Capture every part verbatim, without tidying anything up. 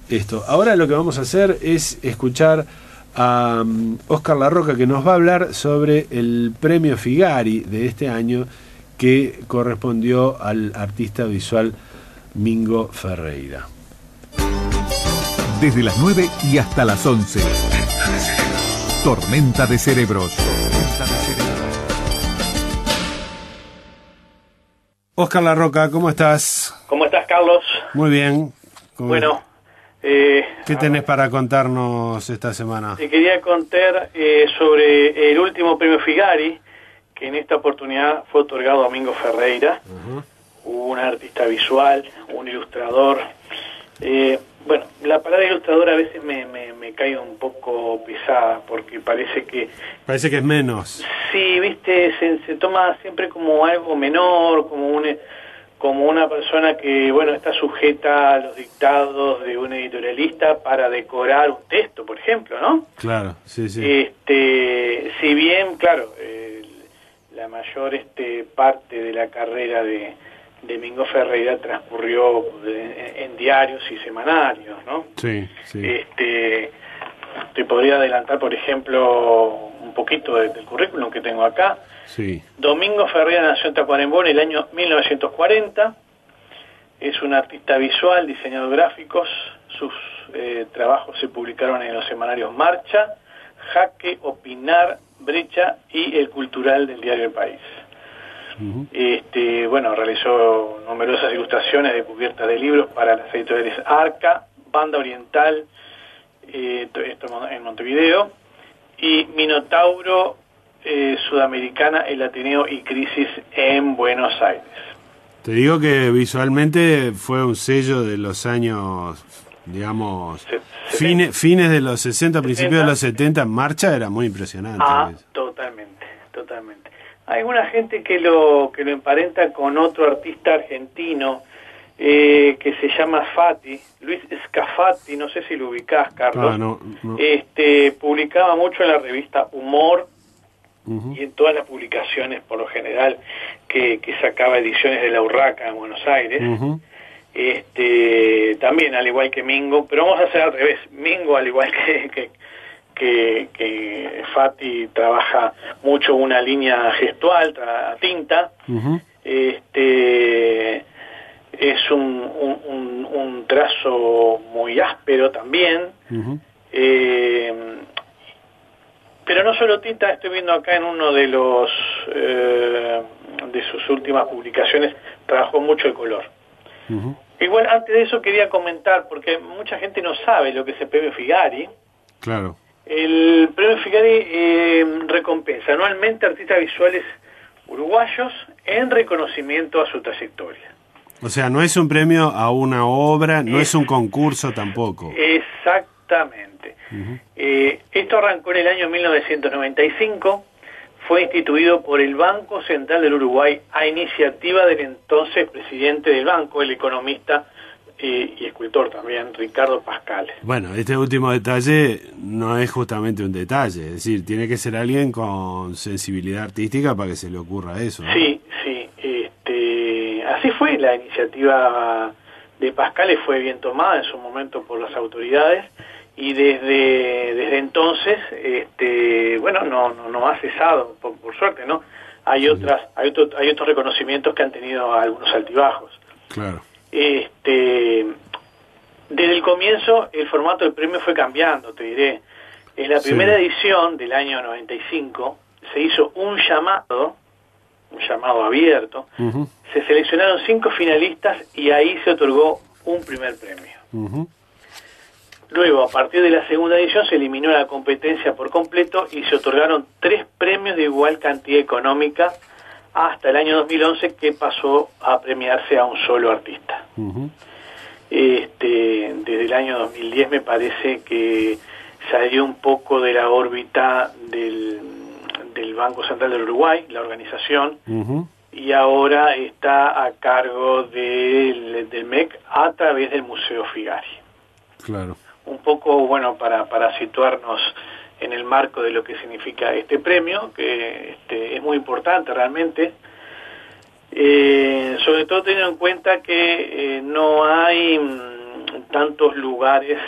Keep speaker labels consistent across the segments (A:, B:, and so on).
A: esto. Ahora lo que vamos a hacer es escuchar a um, Óscar Larroca, que nos va a hablar sobre el premio Figari de este año, que correspondió al artista visual Mingo Ferreira.
B: Desde las nueve y hasta las once. Tormenta de Cerebros. Tormenta de Cerebros.
A: Óscar Larroca, ¿cómo estás?
C: ¿Cómo estás, Carlos?
A: Muy bien.
C: Bueno, eh,
A: ¿qué tenés para contarnos esta semana?
C: Te quería contar eh, sobre el último premio Figari, que en esta oportunidad fue otorgado a Mingo Ferreira, uh-huh. un artista visual, un ilustrador. Eh, bueno, la palabra ilustrador a veces me, me, me cae un poco pesada, porque parece que...
A: Parece que es menos.
C: Sí, viste, se, se toma siempre como algo menor, como un... como una persona que, bueno, está sujeta a los dictados de un editorialista para decorar un texto, por ejemplo, ¿no?
A: Claro, sí, sí.
C: Este, si bien, claro, eh, la mayor este, parte de la carrera de, de Mingo Ferreira transcurrió en, en diarios y semanarios, ¿no?
A: Sí, sí.
C: Este, te podría adelantar, por ejemplo, un poquito de, del currículum que tengo acá.
A: Sí.
C: Domingo Ferreira nació en Tacuarembó en el año mil novecientos cuarenta, es un artista visual, diseñador gráficos, sus eh, trabajos se publicaron en los semanarios Marcha, Jaque, Opinar, Brecha y El Cultural del diario El País. Uh-huh. Este, bueno, realizó numerosas ilustraciones de cubiertas de libros para las editoriales Arca, Banda Oriental, eh, esto en Montevideo, y Minotauro, Eh, Sudamericana, El Ateneo y Crisis en Buenos Aires.
A: Te digo que visualmente fue un sello de los años, digamos, se, fine, fines de los sesenta, principios de los setenta, en Marcha, era muy impresionante.
C: Ah, totalmente, totalmente. Hay alguna gente que lo que lo emparenta con otro artista argentino eh, que se llama Fati, Luis Scafati, no sé si lo ubicás, Carlos.
A: Ah, no, no.
C: Este, publicaba mucho en la revista Humor,
A: uh-huh.
C: y en todas las publicaciones, por lo general, que, que sacaba ediciones de La Urraca en Buenos Aires.
A: Uh-huh.
C: Este, también, al igual que Mingo, pero vamos a hacer al revés. Mingo, al igual que, que, que, que Fati, trabaja mucho una línea gestual, a tinta.
A: Uh-huh.
C: Este, es un, un, un, un trazo muy áspero también.
A: Uh-huh.
C: Eh, Pero no solo tinta, estoy viendo acá en uno de los eh, de sus últimas publicaciones, trabajó mucho el color. Uh-huh. Igual, antes de eso quería comentar, porque mucha gente no sabe lo que es el premio Figari.
A: Claro.
C: El premio Figari eh, recompensa anualmente artistas visuales uruguayos en reconocimiento a su trayectoria.
A: O sea, no es un premio a una obra, no es, es un concurso tampoco.
C: Exactamente. Uh-huh. Eh, esto arrancó en el año mil novecientos noventa y cinco, fue instituido por el Banco Central del Uruguay a iniciativa del entonces presidente del banco, el economista eh, y escritor también, Ricardo Pascal.
A: Bueno, este último detalle no es justamente un detalle, es decir, tiene que ser alguien con sensibilidad artística para que se le ocurra eso, ¿no?
C: Sí, sí, este, así fue la iniciativa de Pascal, y fue bien tomada en su momento por las autoridades. Y desde desde entonces, este, bueno, no no, no ha cesado, por, por suerte, ¿no? Hay otras hay otro, hay otros reconocimientos que han tenido algunos altibajos.
A: Claro.
C: Este, desde el comienzo el formato del premio fue cambiando, te diré. En la primera sí. edición del año noventa y cinco se hizo un llamado, un llamado abierto. Uh-huh. Se seleccionaron cinco finalistas y ahí se otorgó un primer premio.
A: Uh-huh.
C: Luego, a partir de la segunda edición, se eliminó la competencia por completo y se otorgaron tres premios de igual cantidad económica hasta el año dos mil once, que pasó a premiarse a un solo artista. Uh-huh. Este, desde el año dos mil diez me parece que salió un poco de la órbita del, del Banco Central del Uruguay, la organización, uh-huh. y ahora está a cargo del, del M E C a través del Museo Figari.
A: Claro.
C: Un poco, bueno, para, para situarnos en el marco de lo que significa este premio, que este, es muy importante realmente, eh, sobre todo teniendo en cuenta que eh, no hay tantos lugares,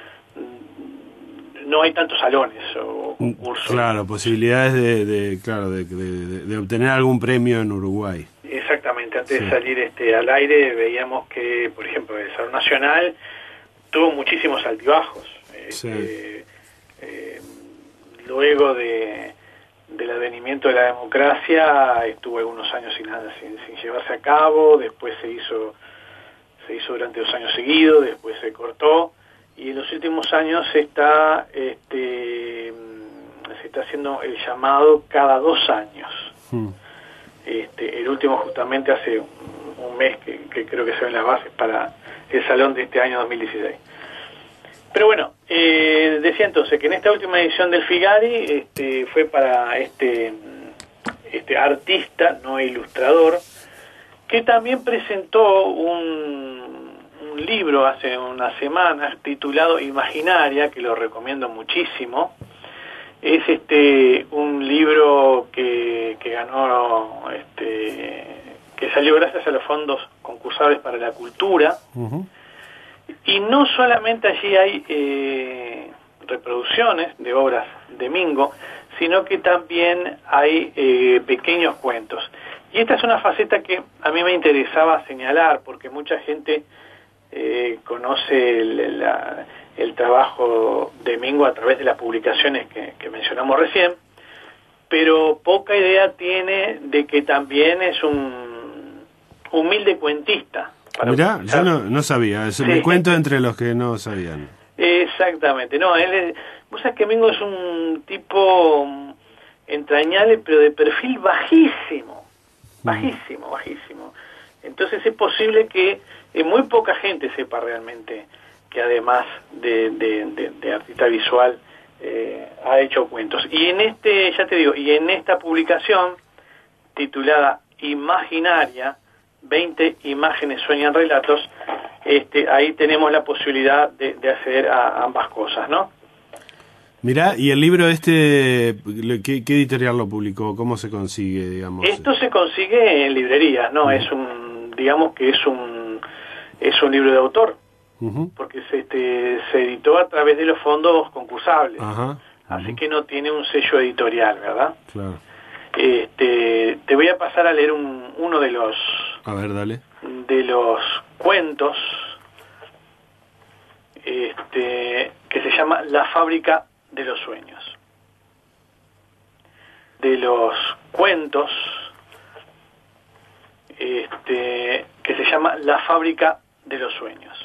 C: no hay tantos salones o concursos.
A: Claro, posibilidades de, de claro de, de, de obtener algún premio en Uruguay.
C: Exactamente, antes
A: sí.
C: de salir este al aire veíamos que, por ejemplo, el Salón Nacional tuvo muchísimos altibajos.
A: Sí.
C: Este, eh, luego de del advenimiento de la democracia estuvo algunos años sin, sin, sin llevarse a cabo, después se hizo se hizo durante dos años seguidos, después se cortó, y en los últimos años se está este se está haciendo el llamado cada dos años. Hmm. Este, el último justamente hace un, un mes que, que creo que se ven las bases para el salón de este año dos mil dieciséis. Pero bueno, eh, decía entonces que en esta última edición del Figari este, fue para este, este artista, no ilustrador, que también presentó un, un libro hace unas semanas titulado Imaginaria, que lo recomiendo muchísimo. Es este un libro que, que ganó, este, que salió gracias a los fondos concursables para la cultura. Uh-huh. Y no solamente allí hay eh, reproducciones de obras de Mingo, sino que también hay eh, pequeños cuentos. Y esta es una faceta que a mí me interesaba señalar, porque mucha gente eh, conoce el, la, el trabajo de Mingo a través de las publicaciones que, que mencionamos recién, pero poca idea tiene de que también es un humilde cuentista.
A: Mirá, yo no, no sabía, eso sí. Me cuento entre los que no sabían.
C: Exactamente, no, él es, vos sabés que Mingo es un tipo entrañable, pero de perfil bajísimo, bajísimo, bajísimo. Entonces es posible que eh, muy poca gente sepa realmente que además de, de, de, de artista visual eh, ha hecho cuentos. Y en este, ya te digo, y en esta publicación titulada Imaginaria, veinte imágenes sueñan relatos, este, ahí tenemos la posibilidad de, de acceder a ambas cosas, ¿no?
A: Mirá, y el libro este, ¿qué, qué editorial lo publicó? ¿Cómo se consigue, digamos?
C: Esto se consigue en librerías, ¿no? Uh-huh. Es un, digamos que es un, es un libro de autor, uh-huh. porque se, este, se editó a través de los fondos concursables, uh-huh. así uh-huh. que no tiene un sello editorial, ¿verdad? Claro. Este, te voy a pasar a leer un, uno de los
A: a ver, dale.
C: de los cuentos este, que se llama La fábrica de los sueños. De los cuentos este, que se llama La fábrica de los sueños.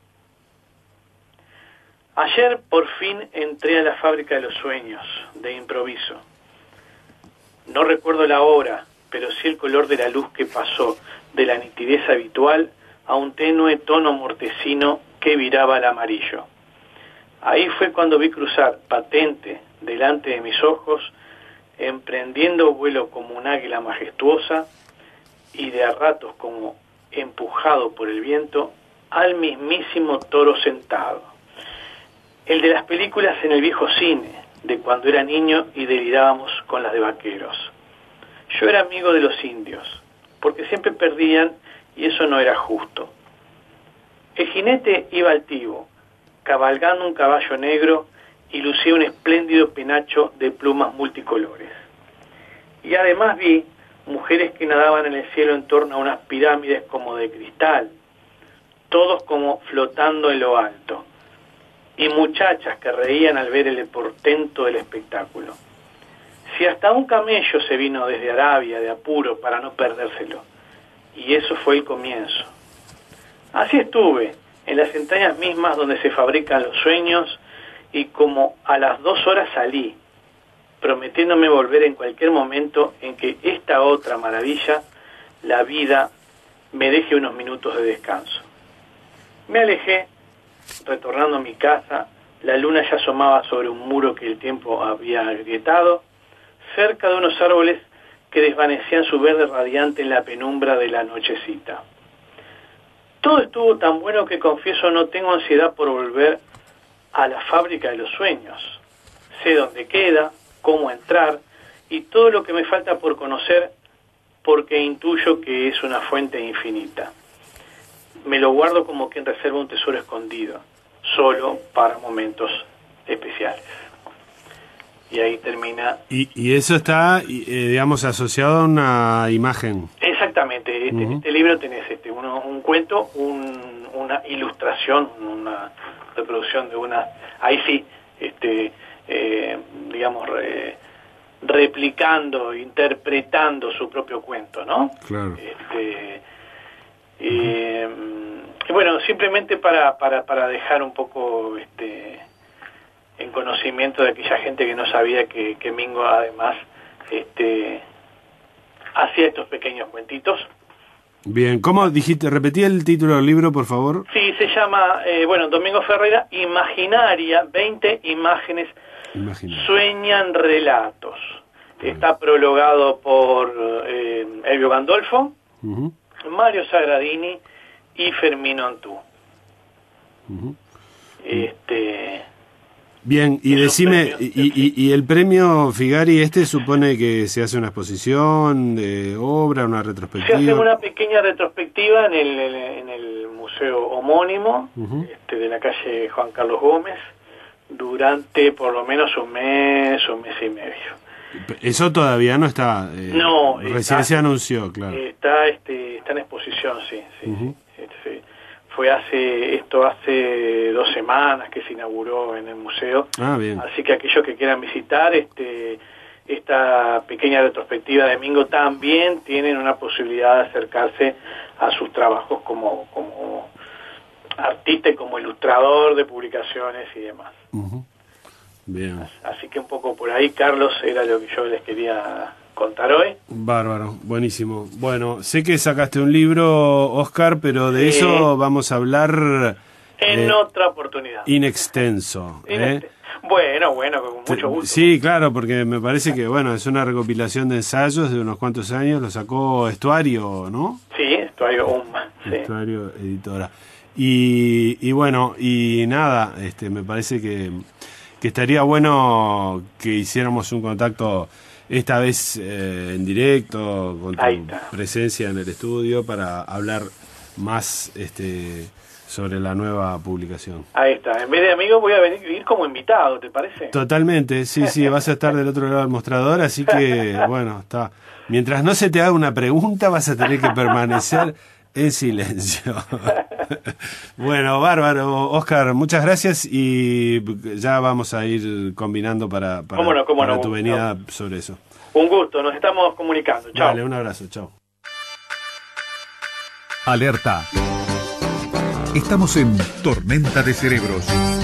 C: Ayer por fin entré a la fábrica de los sueños, de improviso. No recuerdo la hora, pero sí el color de la luz que pasó de la nitidez habitual a un tenue tono mortecino que viraba al amarillo. Ahí fue cuando vi cruzar, patente, delante de mis ojos, emprendiendo vuelo como un águila majestuosa y de a ratos como empujado por el viento, al mismísimo toro sentado. El de las películas en el viejo cine, de cuando era niño y delirábamos con las de vaqueros. Yo era amigo de los indios, porque siempre perdían y eso no era justo. El jinete iba altivo, cabalgando un caballo negro y lucía un espléndido penacho de plumas multicolores. Y además vi mujeres que nadaban en el cielo en torno a unas pirámides como de cristal, todos como flotando en lo alto, y muchachas que reían al ver el portento del espectáculo. Si hasta un camello se vino desde Arabia de apuro para no perdérselo, y eso fue el comienzo. Así estuve, en las entrañas mismas donde se fabrican los sueños, y como a las dos horas salí, prometiéndome volver en cualquier momento en que esta otra maravilla, la vida, me deje unos minutos de descanso. Me alejé, retornando a mi casa, la luna ya asomaba sobre un muro que el tiempo había agrietado, cerca de unos árboles que desvanecían su verde radiante en la penumbra de la nochecita. Todo estuvo tan bueno que confieso no tengo ansiedad por volver a la fábrica de los sueños. Sé dónde queda, cómo entrar y todo lo que me falta por conocer, porque intuyo que es una fuente infinita. me lo guardo como quien reserva un tesoro escondido, solo para momentos especiales. Y ahí termina.
A: Y, y eso está, eh, digamos, asociado a una imagen.
C: Exactamente. Este, uh-huh. En este libro tenés este, uno, un cuento, un, una ilustración, una reproducción de una. Ahí sí, este, eh, digamos, re, replicando, interpretando su propio cuento, ¿no?
A: Claro.
C: Este, eh, y bueno, simplemente para, para, para dejar un poco este en conocimiento de aquella gente que no sabía que, que Mingo además este hacía estos pequeños cuentitos.
A: Bien, ¿cómo dijiste? ¿Repetí el título del libro, por favor?
C: Sí, se llama, eh, bueno, Domingo Ferreira, Imaginaria, veinte imágenes Imaginaria. Sueñan relatos. Bien. Está prologado por eh, Elvio Gandolfo, uh-huh. Mario Sagradini y Fermino Antú. Uh-huh. Este...
A: Bien, y decime, y, y, y el premio Figari este supone que se hace una exposición de obra, una retrospectiva.
C: Se hace una pequeña retrospectiva en el, en el museo homónimo, uh-huh. este, de la calle Juan Carlos Gómez, durante por lo menos un mes, un mes y medio.
A: Eso todavía no está, eh,
C: no,
A: recién
C: está,
A: se anunció, claro.
C: Está, este, está en exposición, sí, sí, uh-huh. sí, este, fue hace, esto hace dos semanas que se inauguró en el museo,
A: ah, bien.
C: Así que aquellos que quieran visitar este, esta pequeña retrospectiva de Mingo también tienen una posibilidad de acercarse a sus trabajos como, como artista y como ilustrador de publicaciones y demás.
A: Uh-huh. Bien.
C: Así que un poco por ahí, Carlos, era lo que yo les quería contar hoy.
A: Bárbaro, buenísimo. Bueno, sé que sacaste un libro, Oscar, pero de sí. eso vamos a hablar
C: en eh, otra oportunidad.
A: In extenso. ¿eh?
C: Bueno, bueno, con mucho gusto.
A: Sí, claro, porque me parece que bueno, es una recopilación de ensayos de unos cuantos años, lo sacó Estuario, ¿no?
C: Sí, Estuario Umma. Sí.
A: Estuario Editora. Y, y bueno, y nada, este me parece que, que estaría bueno que hiciéramos un contacto esta vez eh, en directo, con tu presencia en el estudio, para hablar más este sobre la nueva publicación.
C: Ahí está, en vez de amigo voy a venir ir como invitado, ¿te parece?
A: Totalmente, sí, sí, vas a estar del otro lado del mostrador, así que, bueno, está. Mientras no se te haga una pregunta, vas a tener que permanecer en silencio. Bueno, bárbaro, Oscar, muchas gracias y ya vamos a ir combinando para, para,
C: ¿Cómo no, cómo
A: para
C: no,
A: tu venida
C: no.
A: sobre eso.
C: Un gusto, nos estamos comunicando. Chao.
A: Vale, un abrazo, chao.
B: Alerta. Estamos en Tormenta de Cerebros.